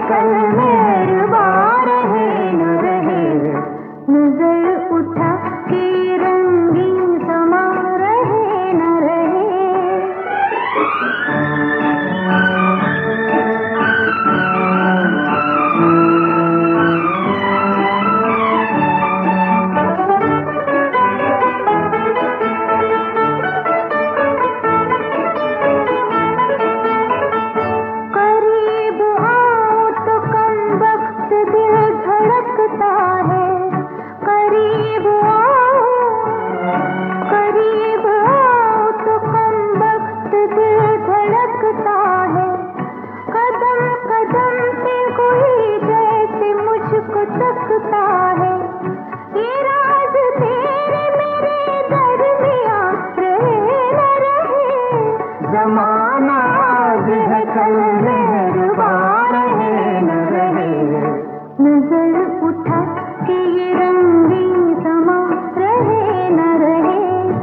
कल मेहरबान रहे न रहे, नजर उठा के रंगीन समा रहे न रहे। ज़माना आज है कल मेहरबान रहे न रहे, नजर उठा के ये रंगीन समा रहे न रहे।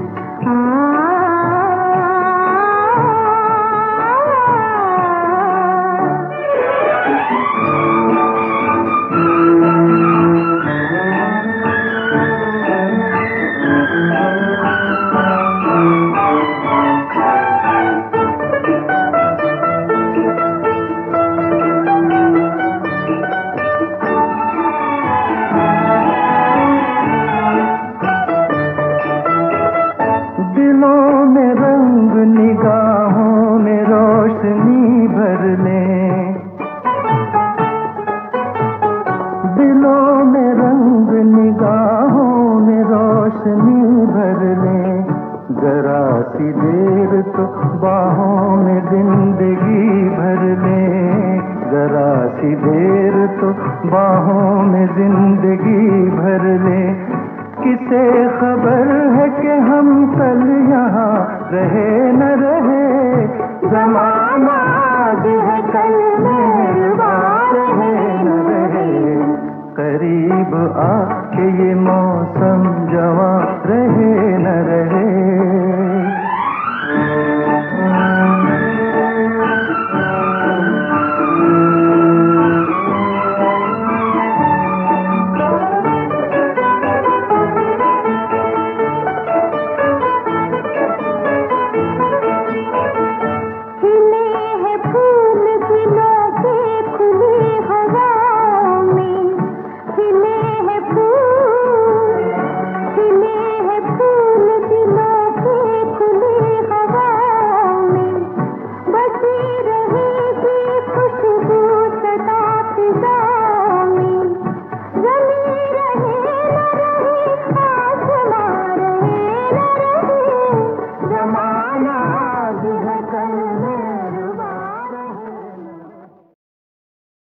दिलों में रंग निगाहों में रोशनी भर ले, दिलों में रंग निगाहों में रोशनी भर ले, जरा सी देर तो बाहों में जिंदगी भर ले, जरा सी देर तो बाहों में जिंदगी भर ले। किसे खबर है कि हम कल यहाँ रहे न रहे, ज़माना आज है कल मेहरबान रहे न रहे, करीब आके ये मौसम जवां रहे